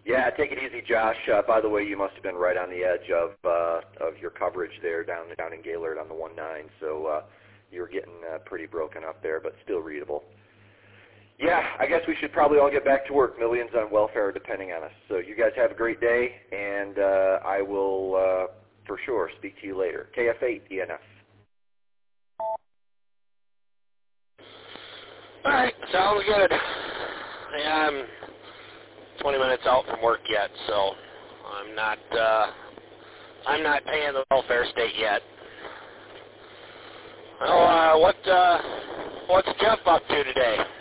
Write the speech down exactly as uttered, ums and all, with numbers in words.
Yeah, take it easy, Josh. Uh, by the way, you must have been right on the edge of uh, of your coverage there down down in Gaylord on the one nine. So uh, you were getting uh, pretty broken up there, but still readable. Yeah, I guess we should probably all get back to work. Millions on welfare are depending on us. So you guys have a great day, and uh, I will uh, for sure speak to you later. K F eight E N F. All right, sounds good. Yeah, I'm twenty minutes out from work yet, so I'm not uh, I'm not paying the welfare state yet. Well, uh, what uh, what's Jeff up to today?